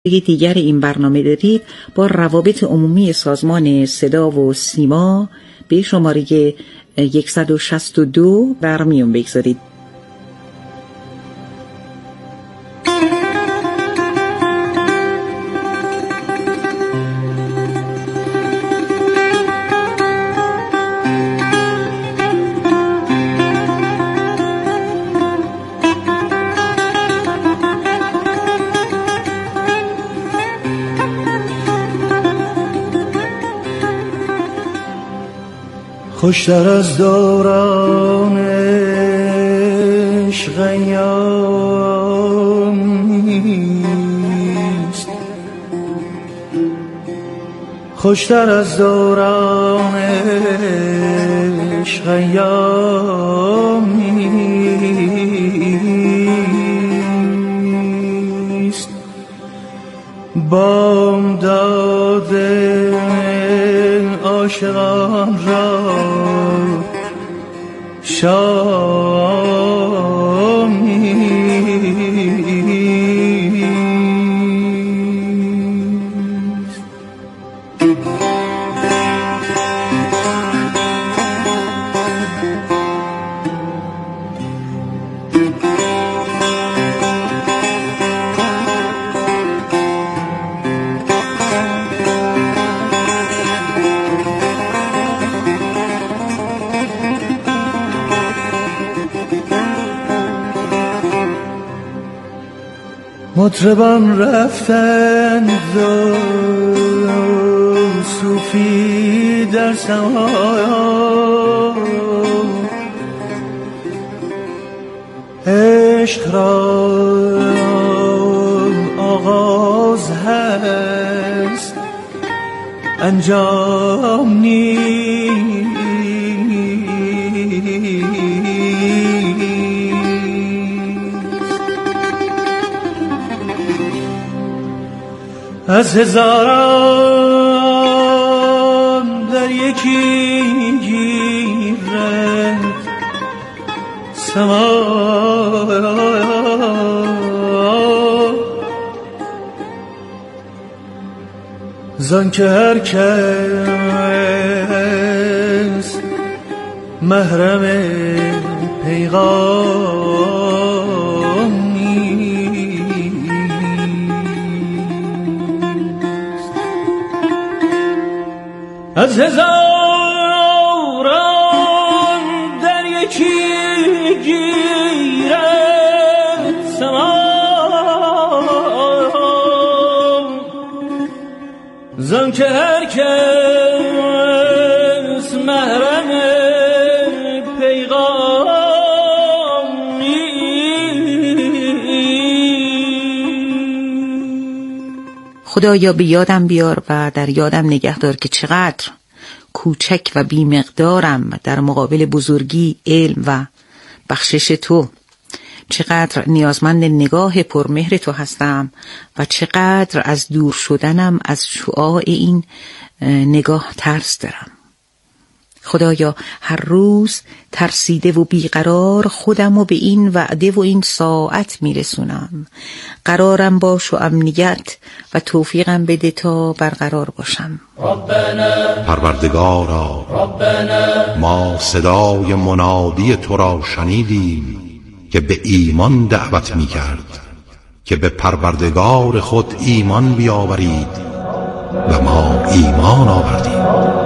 دیگر این برنامه دارید با روابط عمومی سازمان صدا و سیما به شماره 162 در میون بگذارید. خوشتر از دوران عشق ایامیست، خوشتر از دوران عشق ایامیست. بامداد عاشقان را شامیست. مطربان رفتند و صوفی در سما، عشق را آغاز هست انجام نیست. از هزاران در یکی گیرد سما، زان که هر کس محرم پیغام از هزاران در یکی گیرد سما، زان که هر کس محرم پیغام نیست. خدایا به یادم بیار و در یادم نگه دار که چقدر کوچک و بی‌مقدارم در مقابل بزرگی، علم و بخشش تو. چقدر نیازمند نگاه پرمهر تو هستم و چقدر از دور شدنم از شعاع این نگاه ترس دارم. خدایا هر روز ترسیده و بیقرار خودم و به این وعده و این ساعت میرسونم. قرارم باش و امنیت و توفیقم بده تا برقرار باشم. پروردگارا، ما صدای منادی تو را شنیدیم که به ایمان دعوت می کرد که به پروردگار خود ایمان بیاورید و ما ایمان آوردیم.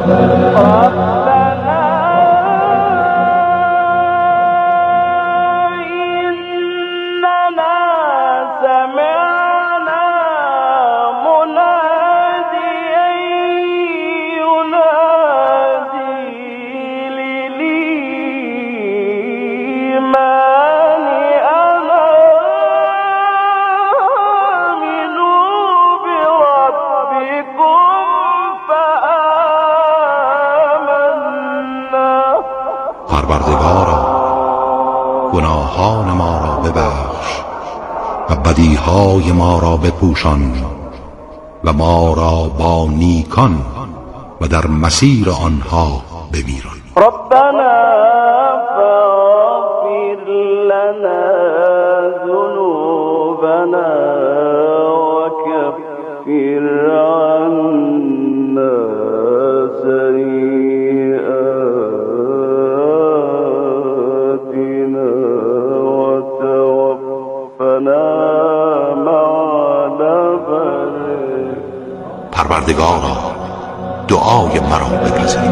پروردگارا، گناهان ما را ببخش و بدیهای ما را بپوشان و ما را با نیکان و در مسیر آنها بمیران. ربنا فاغفر لنا ذنوبنا وكفر عنا سيئاتنا وتوفنا مع الأبرار. پروردگارا دعای مرا بپذیر.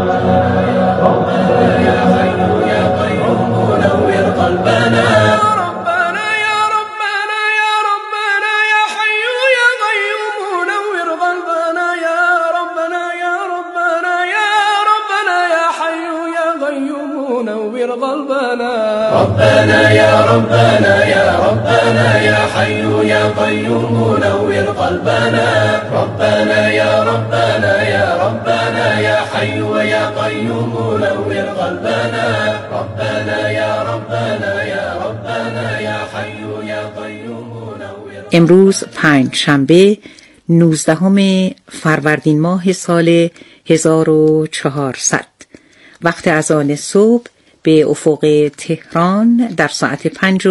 ربنا يا ربنا يا ربنا يا حي يا قيوم نور قلبنا. ربنا يا ربنا يا ربنا يا حي يا قيوم نور قلبنا. ربنا يا ربنا يا ربنا يا حي يا قيوم نور. امروز پنجشنبه 19 فروردین ماه سال 1400 وقت اذان صبح به افق تهران در ساعت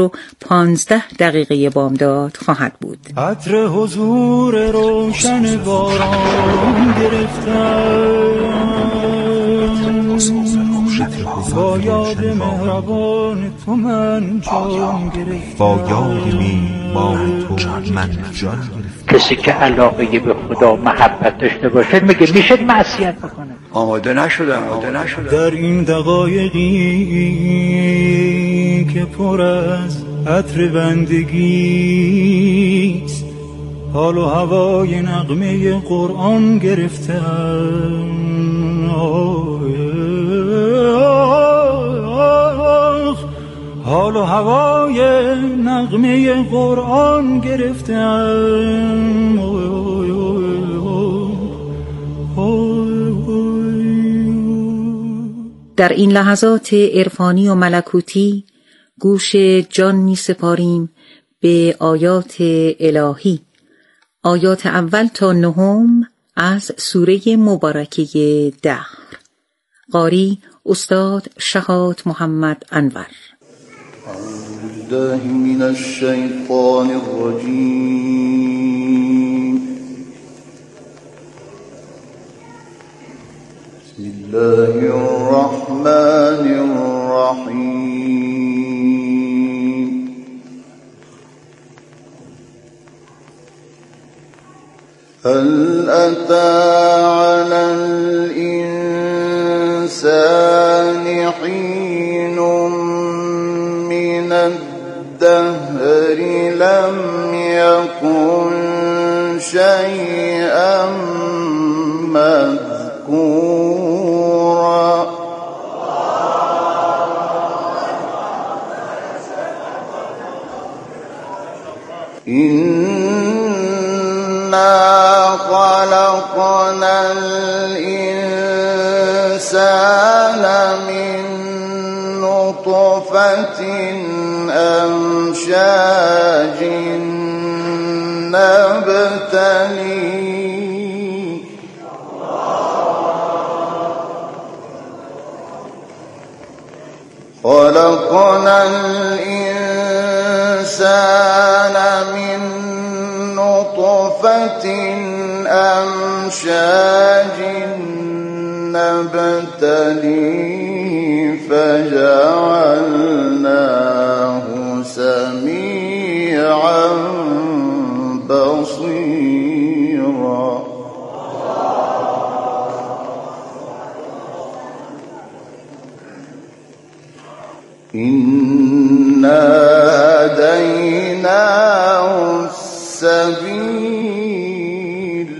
5:15 بامداد خواهد بود. عطر حضور روشن باران گرفتم، با یاد مهربان تو من جان گرفتم، با یاد میهمان تو من جان گرفتم. کسی که علاقه به خدا محبت داشته باشه میگه میشه معصیت بکنه. آماده نشدم. در این دقایقی که پر از عطر بندگیست، حال و هوای نغمه قرآن گرفتم. حال و هوای نغمه قرآن گرفتم. در این لحظات عرفانی و ملکوتی گوش جان می سپاریم به آیات الهی. آیات اول تا 9 از سوره مبارکه دهر. قاری استاد شهاد محمد انور. أعوذ بالله من الشيطان الرجيم. بسم الله الرحمن الرحيم. هل أتى على الإنسان حين من الدهر لم يكن شيئا مذكورا. إنا خلقنا الإنسان من نطفة أمشاج نبتليه خلقنا الإنسان من نطفة أمشاج نبتليه فجعلناه سميعا بصيرا. إنا هديناه السبيل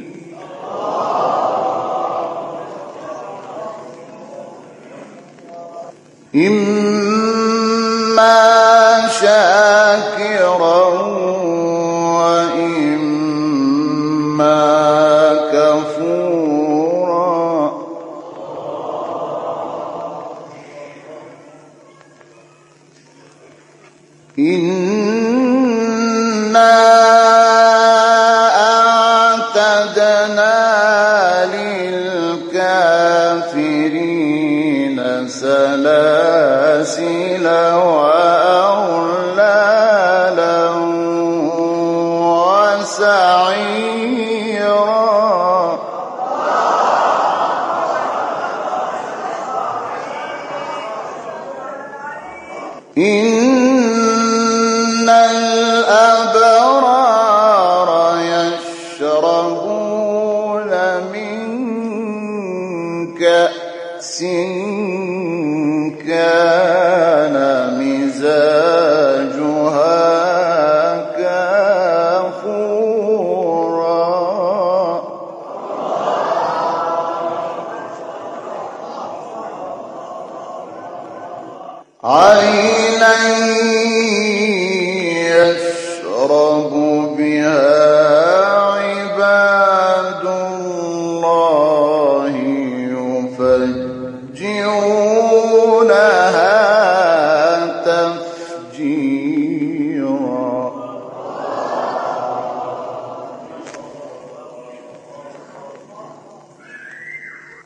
إما شاكرا وإما كفورا. إنا أعتدنا للكافرين سلاسل وأغلالا وسعيرا.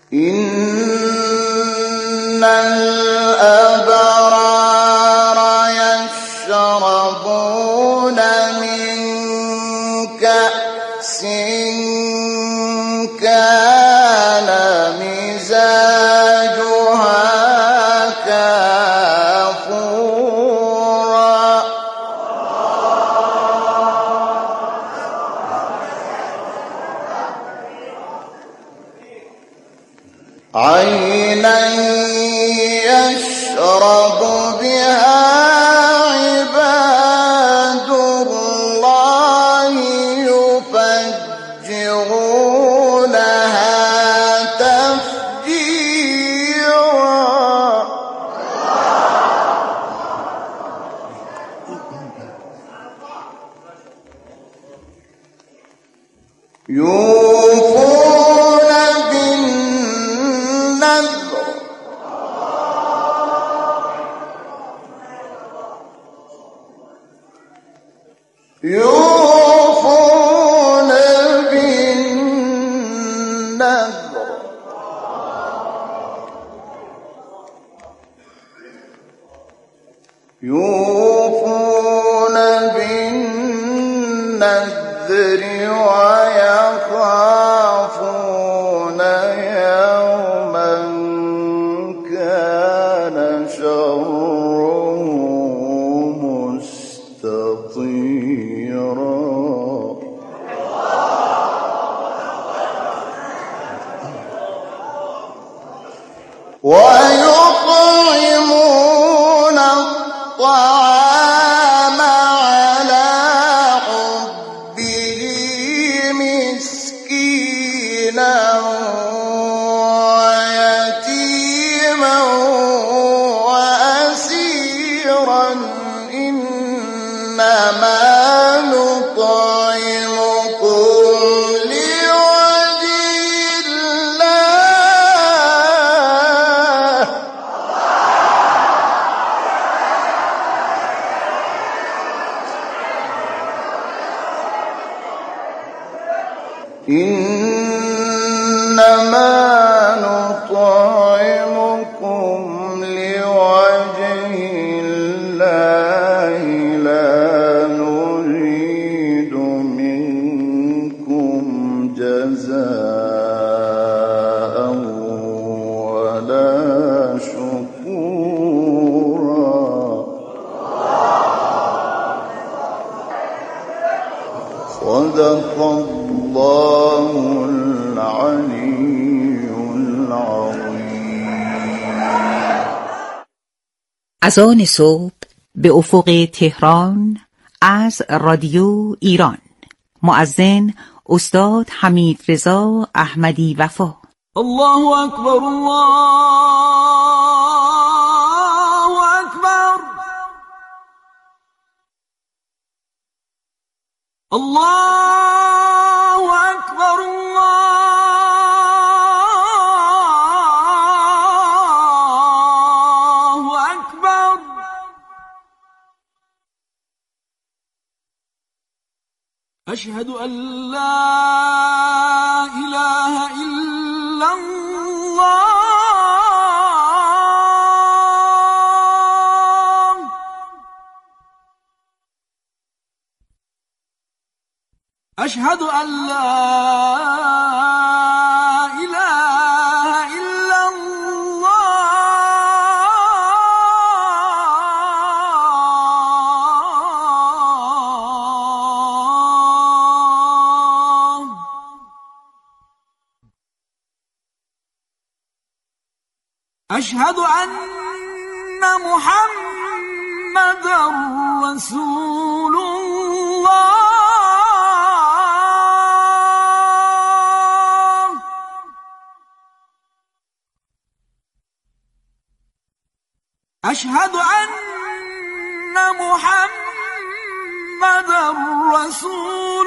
إن الأبرار يشربون من كأس كان مزاجها كافورا عينا يشرب بها عباد الله يفجرونها تفجيرا يوفون بالنذر يوفون بالنذر يوفون بالنذر ويخافون يوما كان شره مستطيرا ويطعمون الطعام على حبه مسكينا ويتيما وأسيرا إنما نطعمكم لوجه الله إنما نطعمكم لوجه الله لا نريد منكم جزاء ولا شكورا صدق الله العلي العظيم. اذان صبح به افق تهران از رادیو ایران. مؤذن استاد حمیدرضا احمدی وفا. الله اکبر، الله اکبر، الله اکبر، الله اکبر. اشهد ان لا اله الا الله. اشهد ان لا اله الا الله. اشهد ان محمدا رسول الله. اشهد ان محمدا رسول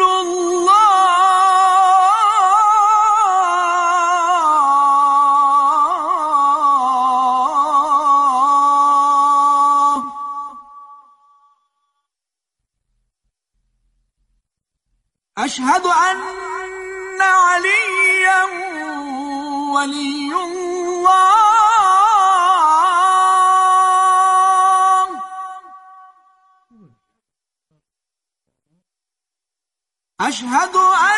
الله. اشهد ان عليا ولي الله أشهد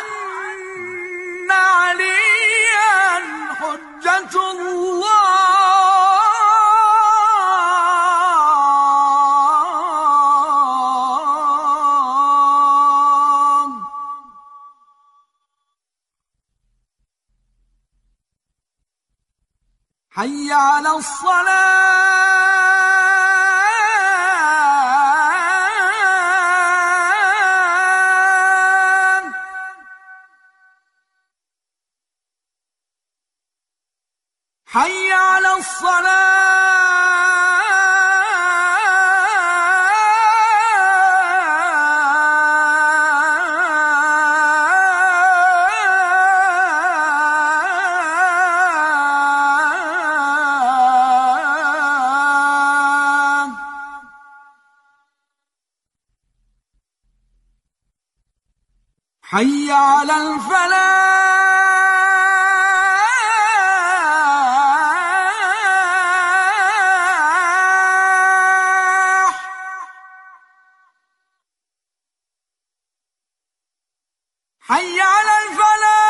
أن عليا حجة الله حي على الصلاة حي على حي على الفلاح حي على الفلاح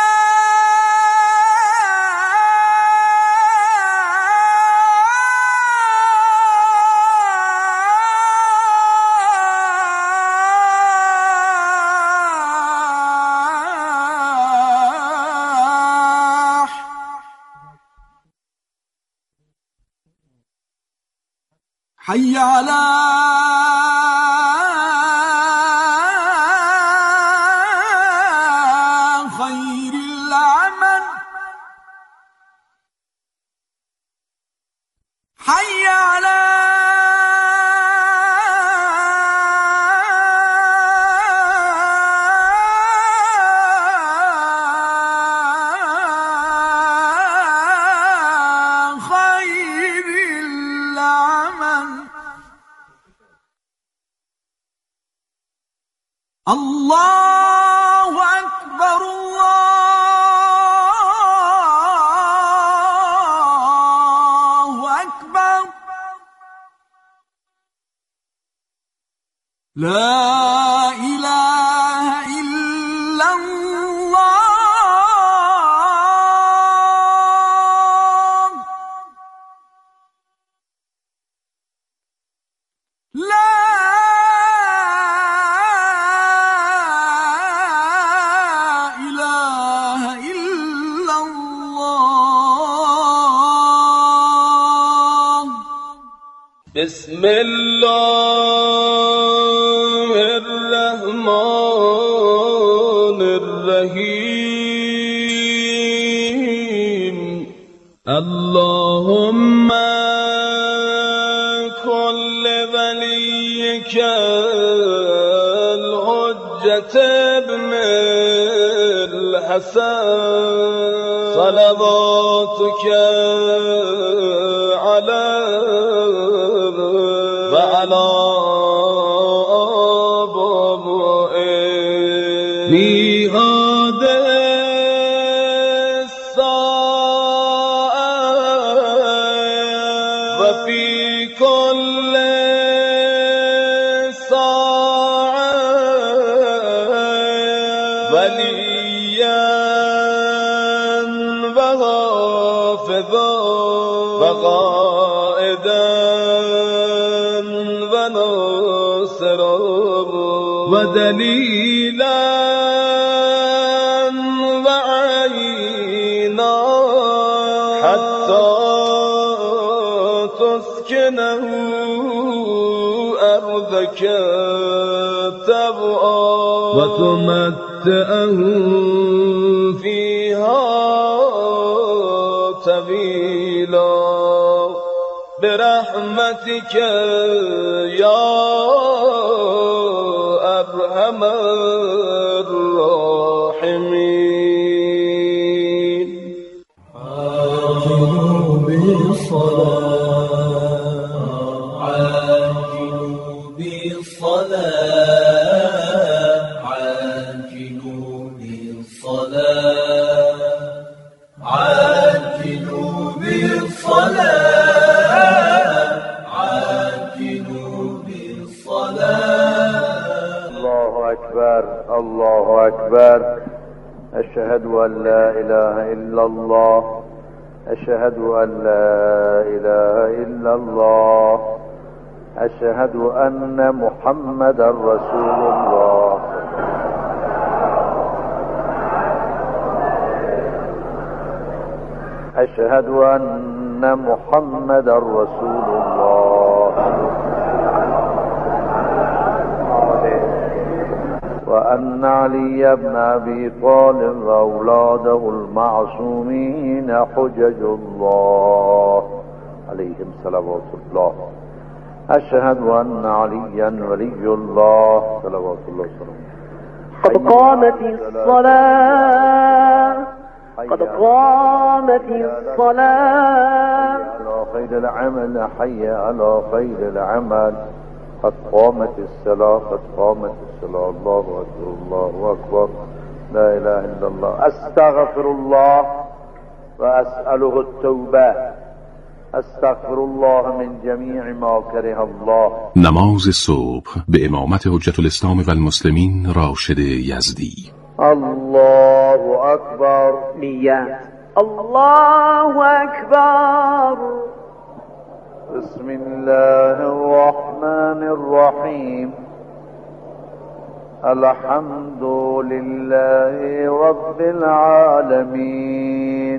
حي على خير العمل حي على خير العمل الله أكبر الله أكبر لا إله إلا الله لا إله إلا الله بسم الله الرحمن الرحيم اللهم كل وليك الحجة ابن الحسن صلواتك عليه وعلى آبائه ميعاد الساعة وفي كل ساعة وليا وحافظا وقائدا وناصرا ودليلا وعينا حتى تسكنه أرضك طوعا وتمتعه فيها طويلا برحمتك يا أرحم الراحمين عاجلوا بالصلاة عاجلوا بالصلاة عاجلوا بالصلاة أشهد أن لا إله إلا الله أشهد أن لا إله إلا الله أشهد أن محمدا رسول الله أشهد أن محمدا رسول الله وأن علي بن أبي طالب وأولاده المعصومين حجج الله عليهم صلوات الله أشهد أن عليا ولي الله صلوات الله وسلامه قد قامت الصلاة قد قامت الصلاة على خير العمل حي على خير العمل قد قامت الصلاة قد قامت الصلاة الله أكبر الله أكبر لا إله إلا الله أستغفر الله وأسأله التوبة استغفر الله من جميع ما كره الله. نماز صبح به امامت حجت الاسلام و المسلمین راشد یزدی. الله اکبر. نیت. الله اکبر. بسم الله الرحمن الرحیم. الحمد لله رب العالمين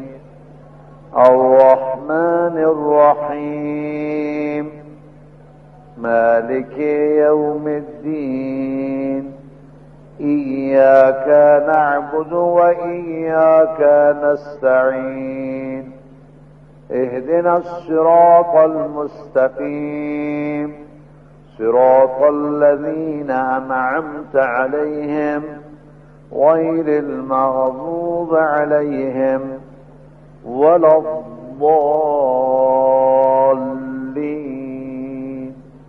الرحمن الرحيم مالك يوم الدين إياك نعبد وإياك نستعين اهدنا الصراط المستقيم صراط الذين أنعمت عليهم غير المغضوب عليهم ولا الضالين.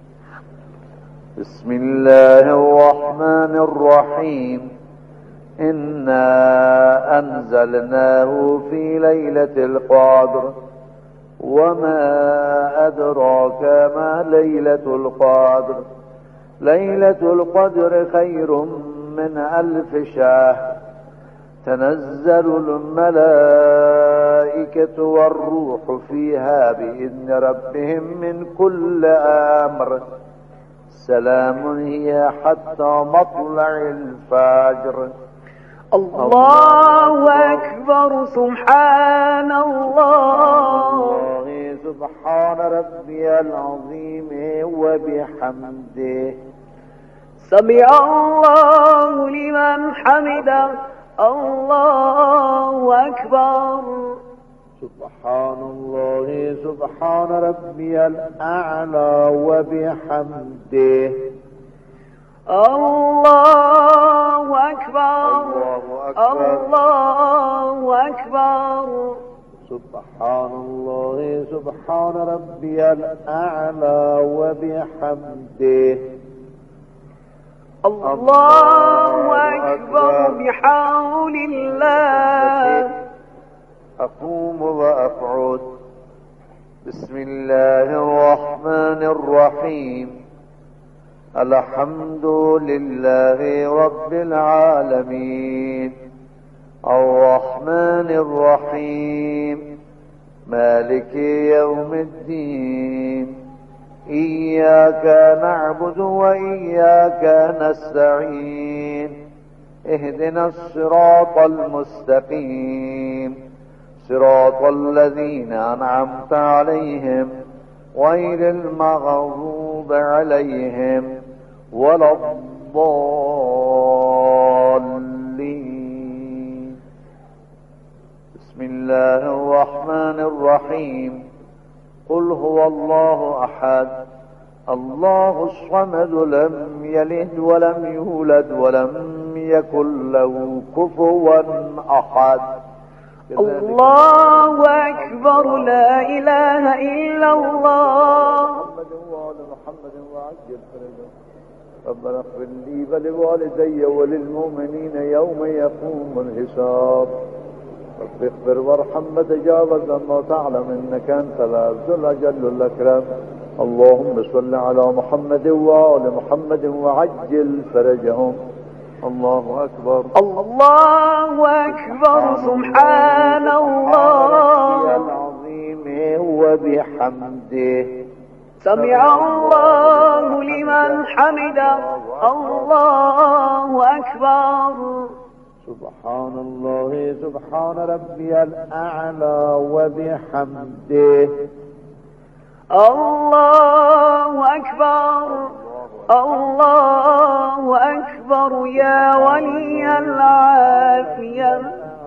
بسم الله الرحمن الرحيم. إنا أنزلناه في ليلة القدر وما أدراك ما ليلة القدر. ليلة القدر خير من 1000 شهر. تنزل الملائكة والروح فيها بإذن ربهم من كل أمر سلام هي حتى مطلع الفجر. الله أكبر. سبحان الله. سبحان ربي العظيم وبحمده. سمع الله لمن حمده. الله أكبر. سبحان الله سبحان ربي الأعلى وبحمده. الله أكبر. الله أكبر. سبحان الله سبحان ربي الأعلى وبحمده. الله أكبر بحول الله. أقوم وأقعد. بسم الله الرحمن الرحيم. الحمد لله رب العالمين الرحمن الرحيم مالك يوم الدين إياك نعبد وإياك نستعين اهدنا الصراط المستقيم صراط الذين أنعمت عليهم غير المغضوب عليهم ولا الضالين. بسم الله الرحمن الرحيم. قل هو الله أحد الله الصمد لم يلد ولم يولد ولم يكن له كفوا أحد. الله أكبر. لا إله إلا الله. محمد وعجل فرجه. ربنا اغفر لي ولوالدي وللمؤمنين يوم يقوم الحساب. رب اغفر وارحم وتجاوز عما تعلم انك انت العز الاجل الاكرم. اللهم صل على محمد وآل محمد وعجل فرجهم. الله اكبر. الله أكبر سبحان الله العظيم وبحمده سمع الله لمن حمده الله أكبر سبحان الله سبحان ربي الأعلى وبحمده الله أكبر الله أكبر يا ولي العافية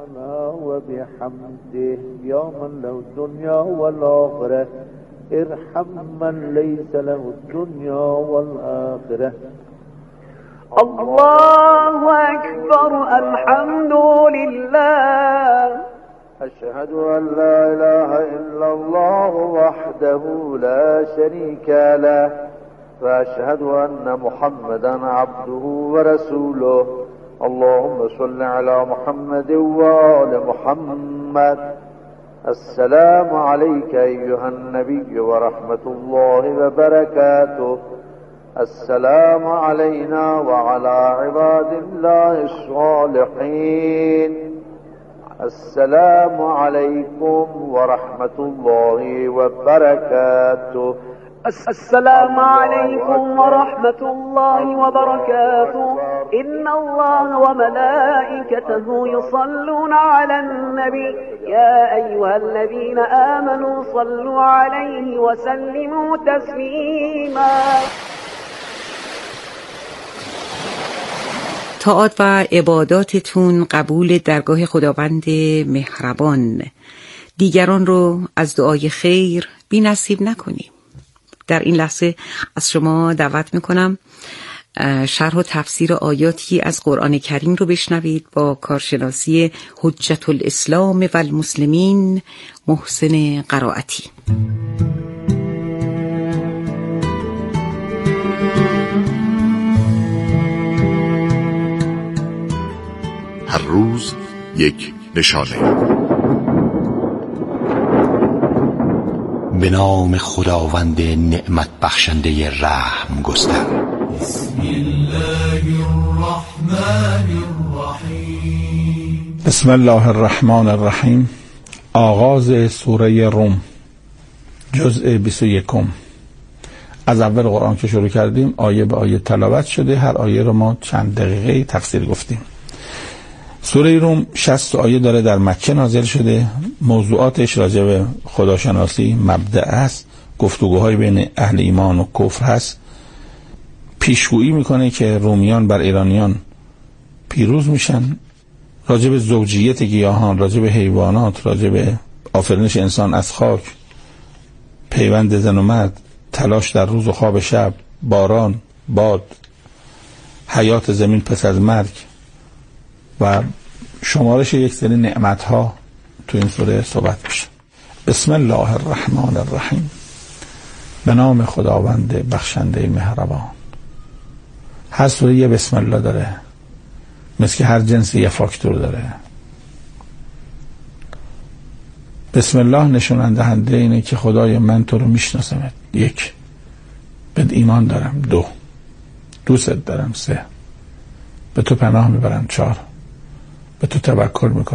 وبحمده يا من له الدنيا والآخرة ارحم من ليس له الدنيا والآخرة الله أكبر الحمد لله أشهد أن لا إله إلا الله وحده لا شريك له وأشهد أن محمدا عبده ورسوله اللهم صل على محمد وآل محمد السلام عليك أيها النبي ورحمة الله وبركاته السلام علينا وعلى عباد الله الصالحين السلام عليكم ورحمة الله وبركاته السلام عليكم ورحمة الله وبركاته إن الله وملائكته يصلون على النبي يا أيها الذين آمنوا صلوا عليه وسلموا تسليما. طاعات و عباداتتون قبول درگاه خداوند مهربان. دیگران رو از دعای خیر بی نصیب نکنیم. در این لحظه از شما دعوت میکنم شرح و تفسیر آیاتی از قرآن کریم رو بشنوید با کارشناسی حجت الاسلام و المسلمین محسن قرائتی. هر روز یک نشانه. به نام خداوند نعمت بخشنده رحم گستر. بسم الله الرحمن الرحیم. بسم الله الرحمن الرحیم. آغاز سوره روم، جزء 21. از اول قرآن که شروع کردیم آیه به آیه تلاوت شده، هر آیه رو ما چند دقیقه تفسیر گفتیم. سوره روم 60 آیه داره، در مکه نازل شده. موضوعاتش راجع به خداشناسی مبدأ است، گفتگوهای بین اهل ایمان و کفر هست. پیشگویی میکنه که رومیان بر ایرانیان پیروز میشن. راجع به زوجیت گیاهان، راجع به حیوانات، راجع به آفرینش انسان از خاک، پیوند زن و مرد، تلاش در روز و خواب شب، باران، باد، حیات زمین پس از مرگ و شمارش یک سری نعمت‌ها تو این سوره صحبت میشه. بسم الله الرحمن الرحیم. به نام خداوند بخشنده مهربان. هر سوره یه بسم الله داره، مثل که هر جنس یه فاکتور داره. بسم الله نشون دهنده اینه که خدای من تو رو میشناسم. 1 بهت ایمان دارم. 2 دوست دارم. 3 به تو پناه میبرم. 4 به تو توکل میکنم.